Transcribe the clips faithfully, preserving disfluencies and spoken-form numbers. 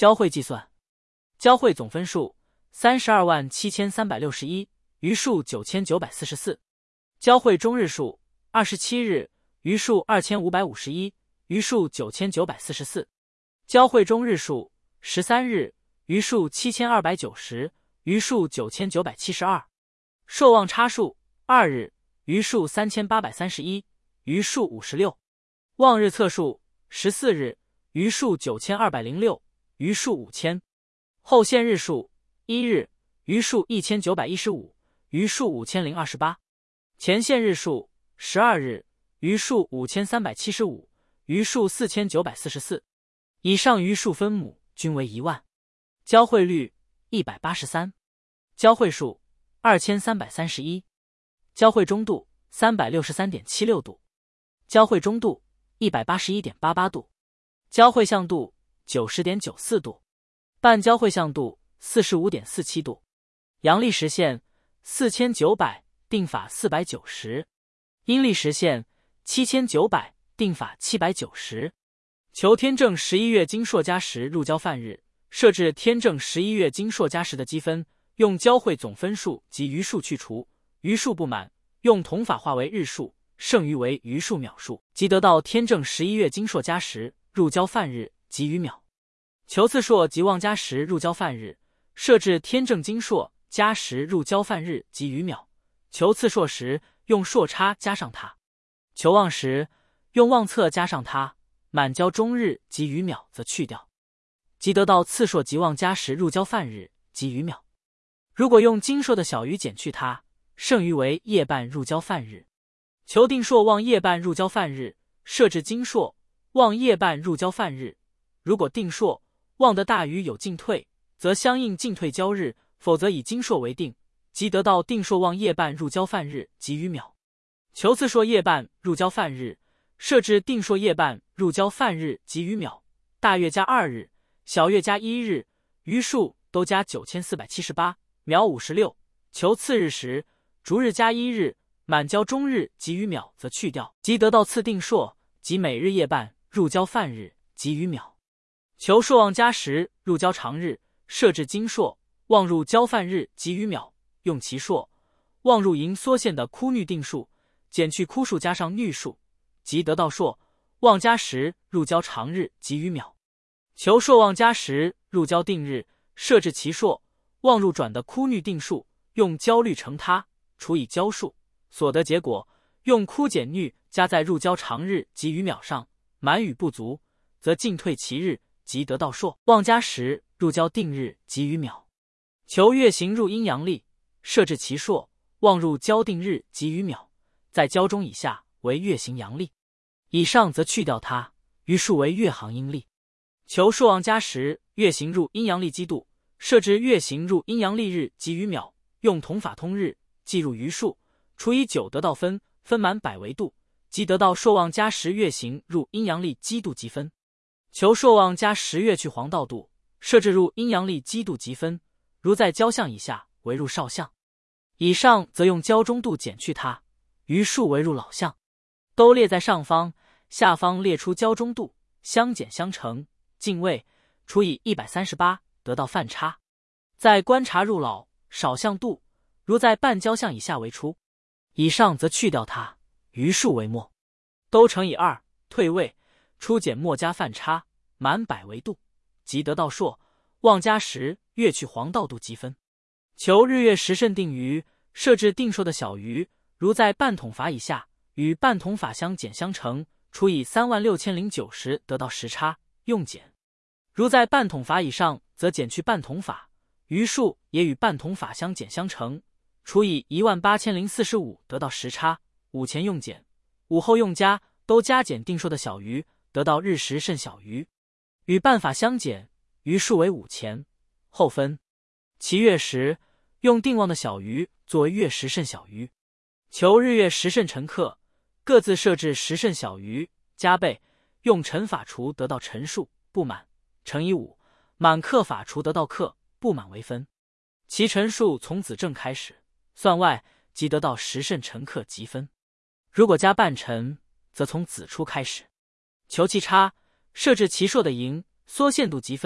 交会计算。交会总分数三十二万七千三百六十一，余数九千九百四十四。交会终日数二十七日，余数二千五百五十一，余数九千九百四十四。交会终日数十三日，余数七千二百九十，余数九千九百七十二。朔望差数二日，余数三千八百三十一，余数五十六。望日测数十四日，余数九千二百零六，余数五千。后现日数一日，余数一千九百一十五，余数五千零二十八。前现日数十二日，余数五千三百七十五，余数四千九百四十四。以上余数分母均为一万。交汇率一百八十三。交汇数二千三百三十一。交汇中度三百六十三点七六度。交汇中度一百八十一点八八度。交汇向度九十点九四度。半交汇向度四十五点四七度。阳历时限四千九百，定法四百九十。阴历时限七千九百，定法七百九十。求天正十一月金朔加时入交犯日，设置天正十一月金朔加时的积分，用交汇总分数及余数去除，余数不满，用同法化为日数，剩余为余数秒数，即得到天正十一月金朔加时入交犯日及余秒。求次朔及望加时入交犯日，设置天正金朔加时入交犯日及余秒。求次朔时用朔差加上它。求望时用望测加上它，满交中日及余秒则去掉，即得到次朔及望加时入交犯日及余秒。如果用金朔的小余减去它，剩余为夜半入交犯日。求定朔望夜半入交犯日，设置金朔望夜半入交犯日。如果定朔望的大于有进退，则相应进退交日，否则以金朔为定，即得到定朔望夜半入交犯日及余秒。求次朔夜半入交犯日，设置定朔夜半入交犯日及余秒，大月加二日，小月加一日，余数都加九千四百七十八，秒五十六。求次日时，逐日加一日，满交中日及余秒则去掉，即得到次定朔即每日夜半入交犯日及余秒。求朔望加时入交长日，设置金朔望入交犯日及余秒，用其朔望入银缩线的枯衄定数，减去枯数加上衄数，即得到朔望加时入交长日及余秒。求朔望加时入交定日，设置其朔望入转的枯衄定数，用交率乘它，除以交数，所得结果用枯减衄加在入交长日及余秒上，满与不足，则进退其日，即得到朔望加时入交定日及余秒。求月行入阴阳历，设置其朔望入交定日及余秒，在交中以下为月行阳历，以上则去掉它，余数为月行阴历。求朔望加时月行入阴阳历基度，设置月行入阴阳历日及余秒，用同法通日，计入余数，除以九得到分，分满百为度，即得到朔望加时月行入阴阳历基度积分。求朔望加十月去黄道度，设置入阴阳历基度积分，如在交相以下为入少相，以上则用交中度减去它，余数为入老相。都列在上方，下方列出交中度，相减相乘，进位，除以一百三十八，得到犯差。再观察入老少相度，如在半交相以下为出，以上则去掉它，余数为末。都乘以二，退位，初减末加犯差，满百为度，即得到朔望加时月去黄道度积分。求日月时辰定余，设置定朔的小余，如在半统法以下，与半统法相减相乘，除以三万六千零九十，得到时差，用减。如在半统法以上，则减去半统法，余数也与半统法相减相乘，除以一万八千零四十五，得到时差，五前用减，五后用加，都加减定朔的小余，得到日时甚小余，与半法相减，余数为五前，后分。其月时用定望的小余作为月时甚小余。求日月时辰辰刻，各自设置时辰小余，加倍，用辰法除得到辰数，不满，乘以五，满刻法除得到刻，不满为分。其辰数从子正开始，算外，即得到时辰辰刻积分。如果加半辰，则从子初开始。求其差，设置其朔的盈缩线度积分，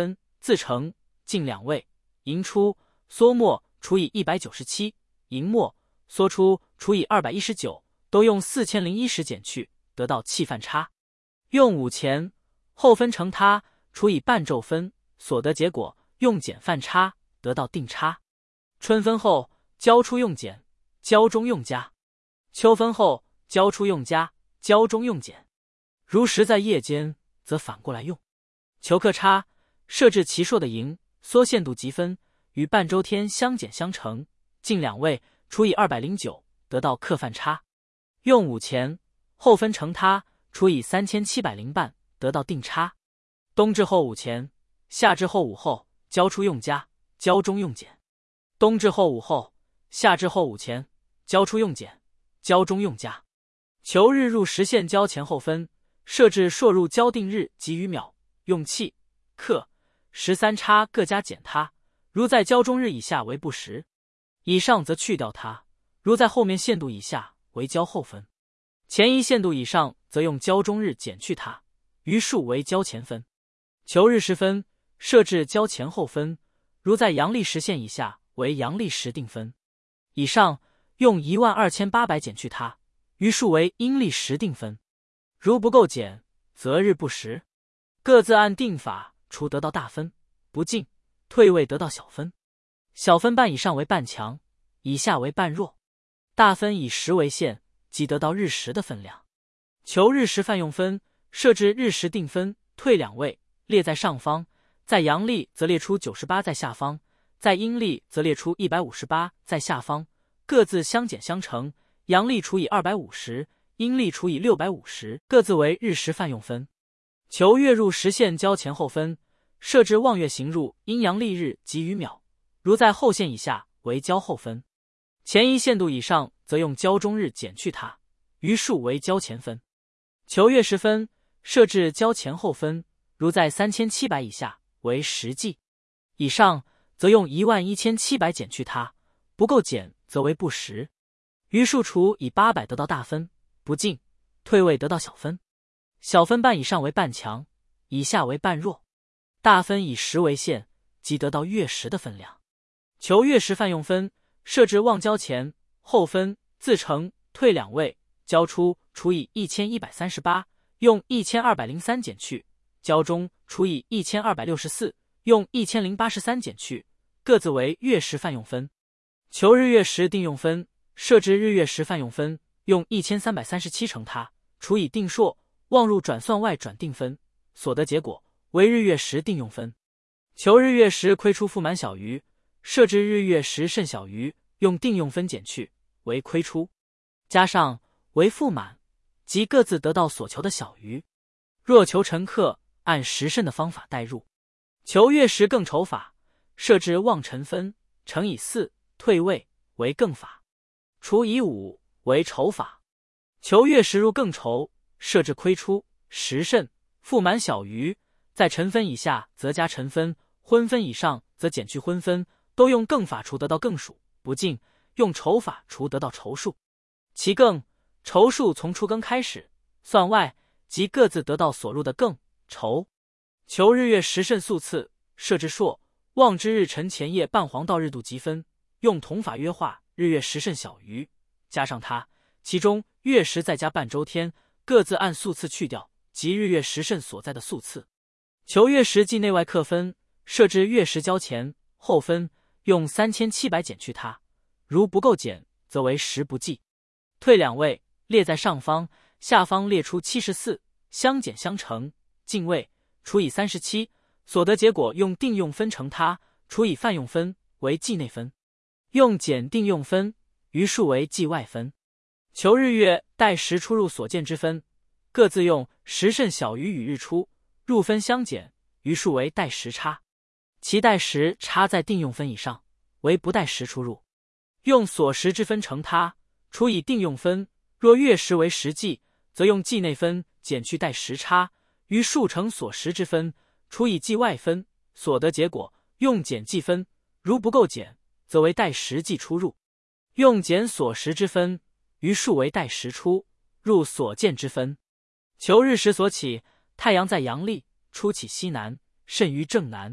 自成，进两位，盈出，缩没除以一百九十七，盈没，缩出除以二百一十九，都用四千零一十减去，得到气犯差。用五钱后分成他除以半昼分，所得结果用减犯差，得到定差。春分后交出用减，交中用加；秋分后交出用加，交中用减。如实在夜间，则反过来用。求克差，设置其数的盈缩限度积分与半周天相减相乘，进两位除以二百零九，得到克犯差。用五钱后分成他除以三千七百零半，得到定差。冬至后五钱，夏至后五后交出用加，交中用减。冬至后五后，夏至后五钱，交出用减，交中用加。求日入时限交前后分，设置朔入交定日及余秒，用气、克、时三差各加减它。如在交中日以下为不时，以上则去掉它；如在后面限度以下为交后分，前一限度以上则用交中日减去它，余数为交前分。求日时分，设置交前后分，如在阳历时限以下为阳历时定分，以上用一万二千八百减去它，余数为阴历时定分。如不够减，则日不时，各自按定法除得到大分，不进退位得到小分。小分半以上为半强，以下为半弱。大分以十为限，即得到日时的分量。求日时泛用分，设置日时定分，退两位，列在上方，在阳历则列出九十八在下方，在阴历则列出一百五十八在下方，各自相减相乘，阳历除以二百五十，阴历除以六百五十，各自为日时泛用分。求月入时限交前后分，设置望月行入阴阳历日及余秒，如在后限以下为交后分，前一限度以上则用交中日减去它，余数为交前分。求月时分，设置交前后分，如在三千七百以下为实际，以上则用一万一千七百减去它，不够减则为不实。余数除以八百得到大分，不进退位得到小分。小分半以上为半强，以下为半弱。大分以十为限，即得到月时的分量。求月时泛用分，设置望交前后分，自成退两位，交出除以一千一百三十八，用一千二百零三减去，交中除以一千二百六十四，用一千零八十三减去，各自为月时泛用分。求日月时定用分，设置日月时泛用分，用一千三百三十七乘它，除以定数，望入转算外转定分，所得结果为日月时定用分。求日月时亏出负满小余，设置日月时甚小余，用定用分减去，为亏出，加上为负满，即各自得到所求的小余。若求辰刻，按时甚的方法代入。求月时更筹法，设置望辰分乘以四退位为更法，除以五为筹法。求月时入更筹，设置亏出时甚负满小余，在辰分以下则加辰分，昏分以上则减去昏分，都用更法除得到更数，不进用筹法除得到筹数。其更筹数从出更开始算外，即各自得到所入的更筹。求日月时甚数次，设置朔望之日辰前夜半黄道日度积分，用同法约化日月时甚小余，加上它，其中月时再加半周天，各自按数次去掉，即日月时甚所在的数次。求月时计内外克分，设置月时交前后分，用三千七百减去它，如不够减，则为时不计。退两位，列在上方，下方列出七十四，相减相乘，进位除以三十七，所得结果用定用分乘它，除以泛用分为计内分，用减定用分，余数为计外分。求日月待时出入所见之分，各自用时甚小余与日出入分相减，余数为待时差。其待时差在定用分以上，为不待时出入。用所时之分乘它，除以定用分。若月时为实际，则用计内分减去待时差，余数乘所时之分，除以计外分，所得结果用减计分。如不够减，则为待时计出入。用减所时之分，余数为待时出入所见之分。求日时所起，太阳在阳历，出起西南，甚于正南，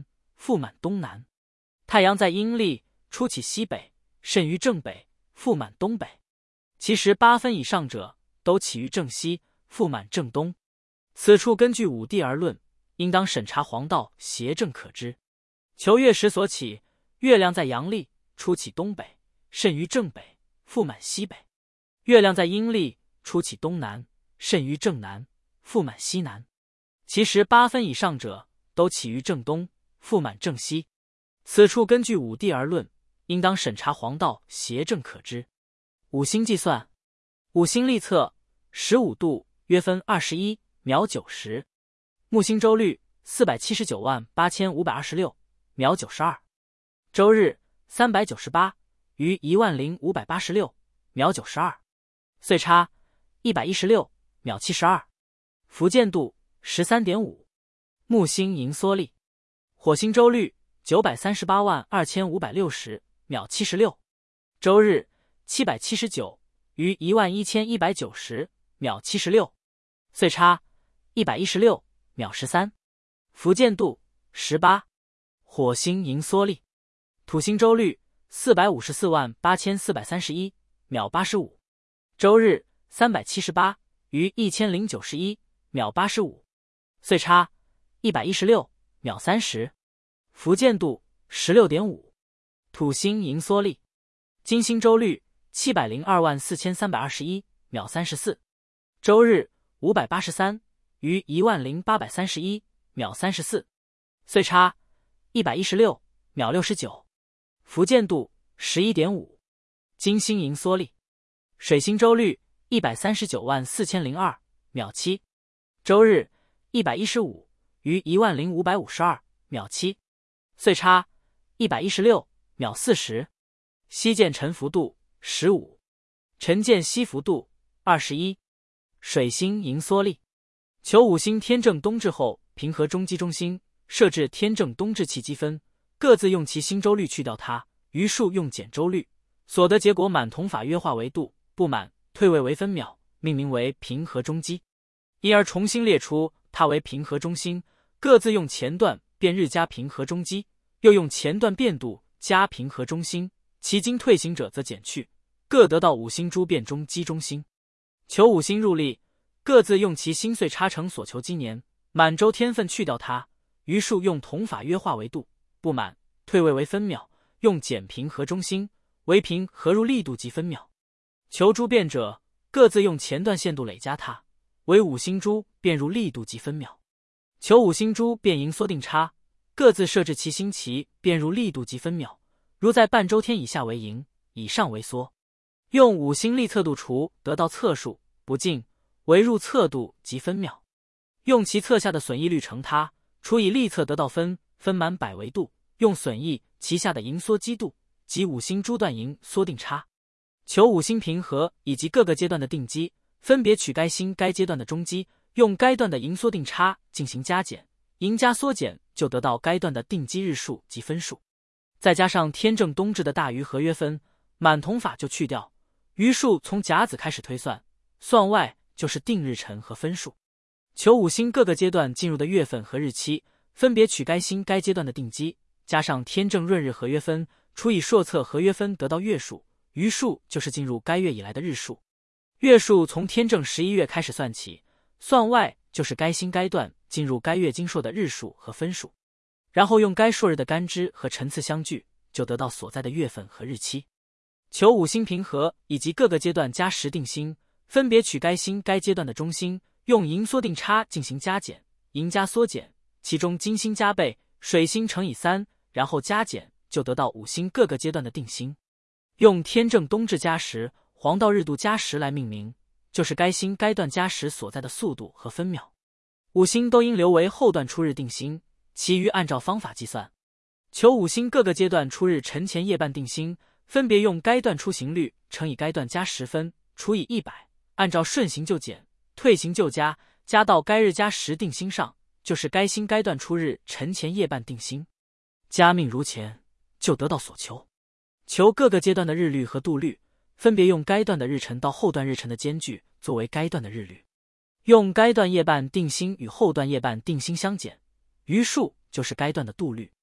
复满东南。太阳在阴历初起西北，甚于正北，复满东北。其时八分以上者，都起于正西，复满正东。此处根据五帝而论，应当审查黄道邪正可知。求月时所起，月亮在阳历初起东北，甚于正北，复满西北；月亮在阴历初起东南，甚于正南，复满西南。其时八分以上者，都起于正东，复满正西。此处根据五帝而论，应当审查黄道邪正可知。五星计算，五星历测十五度约分二十一秒九十，木星周率四百七十九万八千五百二十六秒九十二，周日三百九十八余一万零五百八十六秒九十二，岁差一百一十六秒七十二，伏见度 十三点五， 木星盈缩力，火星周率九百三十八万二千五百六十秒七十六，周日七百七十九余一万一千一百九十秒七十六，岁差一百一十六秒十三，伏见度十八，火星盈缩力，土星周率四百五十四万八千四百三十一秒八十五，周日三百七十八余一千零九十一秒八十五，岁差一百一十六秒三十，伏见度 十六点五， 土星盈缩力，金星周率七百零二万四千三百二十一秒三十四，周日五百八十三余一万零八百三十一秒三十四，岁差一百一十六秒六十九，伏见度 十一点五， 金星盈缩力，水星周率一百三十九万四千零二秒七，周日一百一十五余一万零五百五十二秒七，岁差一百一十六秒四十，西见沉浮度十五，辰见西浮度二十一，水星盈缩力，求五星天正东至后平和中基中心，设置天正东至气积分，各自用其星周率去掉它，余数用减周率，所得结果满同法约化为度，不满退位为分秒，命名为平和中基。因而重新列出它为平和中心，各自用前段变日加平和中基，又用前段变度加平和中心，其经退行者则减去，各得到五星诸变中基中心。求五星入历，各自用其星岁差成所求今年满周天分去掉它，余数用同法约化为度，不满退位为分秒，用减平和中心为平合入历度及分秒。求诸变者，各自用前段限度累加它，为五星株变入历度及分秒。求五星株变盈缩定差，各自设置其星期变入历度及分秒，如在半周天以下为盈，以上为缩。用五星历测度除得到测数，不尽为入测度及分秒。用其测下的损益率乘它，除以历测得到分，分满百为度，用损益其下的盈缩基度及五星株段盈缩定差。求五星平和以及各个阶段的定基，分别取该星该阶段的中基，用该段的盈缩定差进行加减，盈加缩减就得到该段的定基日数及分数。再加上天正冬至的大余合约分，满同法就去掉，余数从甲子开始推算，算外就是定日辰和分数。求五星各个阶段进入的月份和日期，分别取该星该阶段的定基，加上天正闰日合约分，除以朔测合约分得到月数，余数就是进入该月以来的日数。月数从天正十一月开始算起，算外就是该星该段进入该月经朔的日数和分数，然后用该朔日的干支和辰次相聚，就得到所在的月份和日期。求五星平和以及各个阶段加十定星，分别取该星该阶段的中心，用盈缩定差进行加减，盈加缩减，其中金星加倍，水星乘以三，然后加减，就得到五星各个阶段的定星。用天正冬至加时、黄道日度加时来命名，就是该星该段加时所在的速度和分秒。五星都应留为后段出日定星，其余按照方法计算。求五星各个阶段出日辰前夜半定星，分别用该段出行率乘以该段加十分，除以一百，按照顺行就减，退行就加，加到该日加十定星上，就是该星该段出日辰前夜半定星。加命如前，就得到所求。求各个阶段的日率和度率，分别用该段的日辰到后段日辰的间距作为该段的日率，用该段夜半定星与后段夜半定星相减，余数就是该段的度率。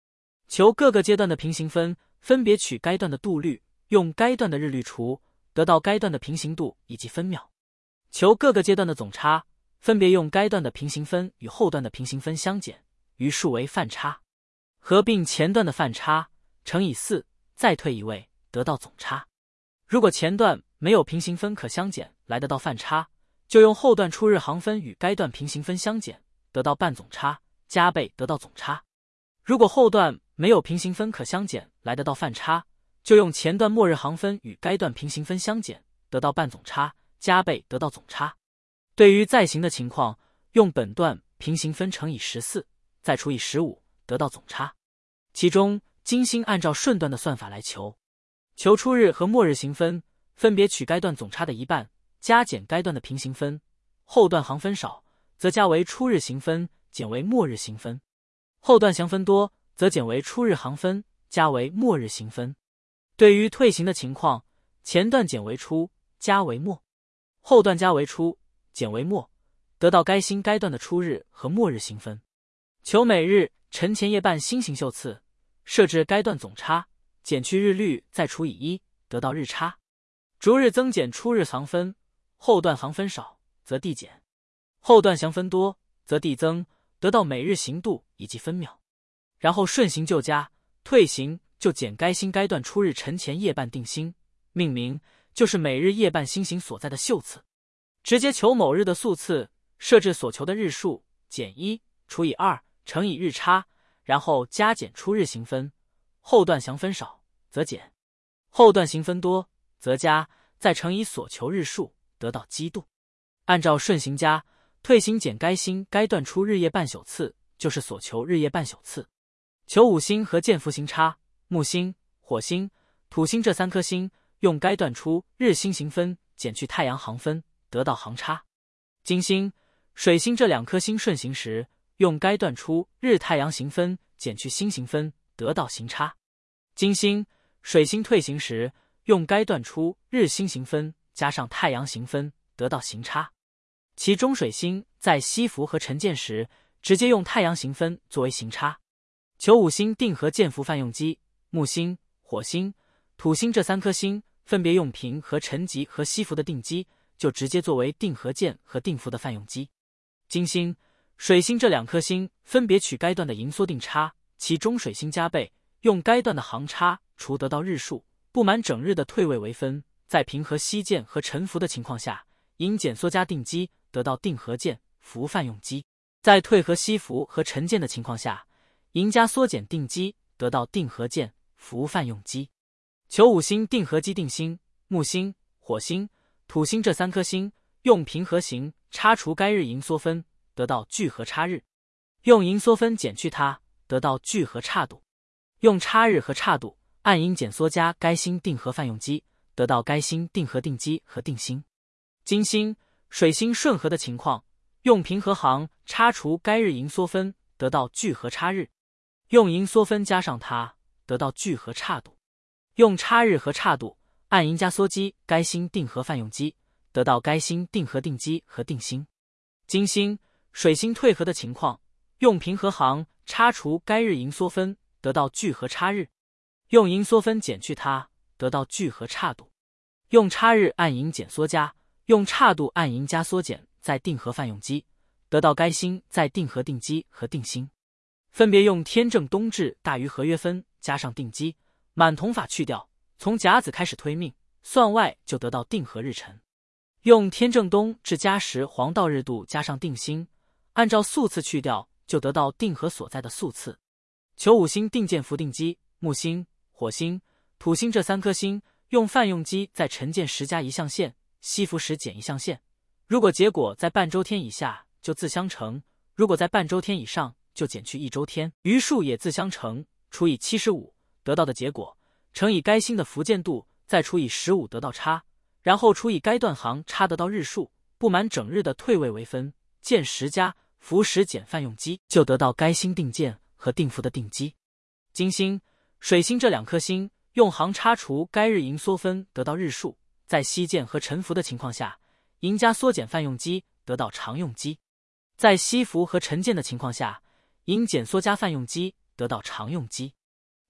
求各个阶段的平行分，分别取该段的度率，用该段的日率除，得到该段的平行度以及分秒。求各个阶段的总差，分别用该段的平行分与后段的平行分相减，余数为范差。合并前段的范差，乘以四，再退一位，得到总差。如果前段没有平行分可相减，来得到范差，就用后段出日行分与该段平行分相减，得到半总差，加倍得到总差。如果后段没有平行分可相减，来得到范差，就用前段末日行分与该段平行分相减，得到半总差，加倍得到总差。对于再行的情况，用本段平行分乘以十四，再除以十五，得到总差。其中金星按照顺段的算法来求。求初日和末日行分，分别取该段总差的一半，加减该段的平行分，后段行分少，则加为初日行分，减为末日行分；后段行分多，则减为初日行分，加为末日行分。对于退行的情况，前段减为初，加为末；后段加为初，减为末，得到该星该段的初日和末日行分。求每日辰前夜半星形宿次，设置该段总差，减去日率，再除以一，得到日差。逐日增减初日行分，后段行分少，则递减；后段行分多，则递增，得到每日行度以及分秒。然后顺行就加，退行就减该星该段初日辰前夜半定星，命名就是每日夜半星形所在的宿次。直接求某日的宿次，设置所求的日数，减一除以二乘以日差，然后加减初日行分，后段行分少则减，后段行分多则加，再乘以所求日数，得到基度。按照顺行加，退行减该星该段出日夜半宿次，就是所求日夜半宿次。求五星和剑符行差，木星、火星、土星这三颗星，用该段出日星行分减去太阳行分，得到行差。金星、水星这两颗星顺行时，用该段出日太阳行分减去星行分，得到行差。金星、水星退行时，用该段出日星行分加上太阳行分，得到行差。其中水星在西服和沉剑时，直接用太阳行分作为行差。求五星定和剑符泛用机，木星、火星、土星这三颗星分别用平和沉极和西服的定机，就直接作为定和剑和定符的泛用机。金星、水星这两颗星分别取该段的盈缩定差，其中水星加倍，用该段的行差除得到日数，不满整日的退位为分，在平和西剑和沉符的情况下，因减缩加定机，得到定和剑符泛用机；在退和西符和沉剑的情况下，因加缩减定机，得到定和剑符泛用机。求五星定和机定星，木星、火星、土星这三颗星，用平和行差除该日盈缩分，得到聚合差日；用盈缩分减去它，得到聚合差度；用差日和差度按因减缩加该星定和泛用机，得到该星定和定机和定星。金星、水星顺合的情况，用平和行差除该日盈缩分，得到聚合差日；用盈缩分加上它，得到聚合差度；用差日和差度按因加缩机该星定和泛用机，得到该星定和定机和定星。金星、水星退合的情况，用平和行差除该日盈缩分，得到聚合差日；用盈缩分减去它，得到聚合差度；用差日按盈减缩加，用差度按盈加缩减，在定和泛用机，得到该星在定和定机和定星。分别用天正冬至大于合约分加上定机，满同法去掉，从甲子开始推命，算外就得到定和日辰。用天正冬至加时黄道日度加上定星，按照宿次去掉，就得到定和所在的宿次。求五星定剑符定机，木星、火星、土星这三颗星，用泛用机在沉剑时加一象限，西服时减一象限。如果结果在半周天以下，就自相乘；如果在半周天以上，就减去一周天，余数也自相乘，除以七十五，得到的结果乘以该星的伏见度，再除以十五，得到差，然后除以该段行差，得到日数，不满整日的退位为分，见十加伏十减泛用机，就得到该星定剑和定符的定机。金星、水星这两颗星，用行差除该日盈缩分，得到日数，在西剑和沉符的情况下，赢加缩减泛用机，得到常用机；在西服和沉剑的情况下，因减缩加泛用机，得到常用机。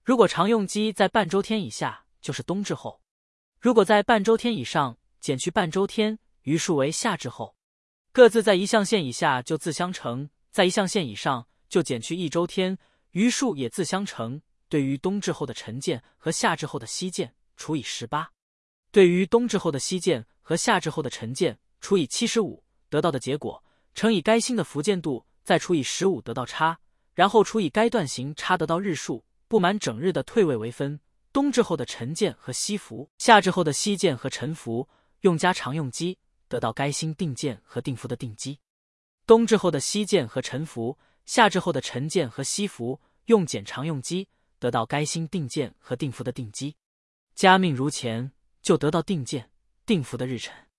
如果常用基在半周天以下，就是冬至后；如果在半周天以上，减去半周天，余数为夏至后。各自在一象限以下就自相乘，在一象限以上就减去一周天，余数也自相乘。对于冬至后的晨见和夏至后的夕见，除以十八；对于冬至后的夕见和夏至后的晨见，除以七十五，得到的结果乘以该星的伏见度，再除以十五得到差，然后除以该段行差得到日数，不满整日的退位为分。冬至后的晨见和夕伏，夏至后的夕见和晨伏，用加常用基，得到该星定见和定伏的定基。冬至后的夕见和晨伏，夏至后的晨见和夕伏，用减常用基，得到该星定见和定伏的定基。加命如前，就得到定见、定伏的日辰。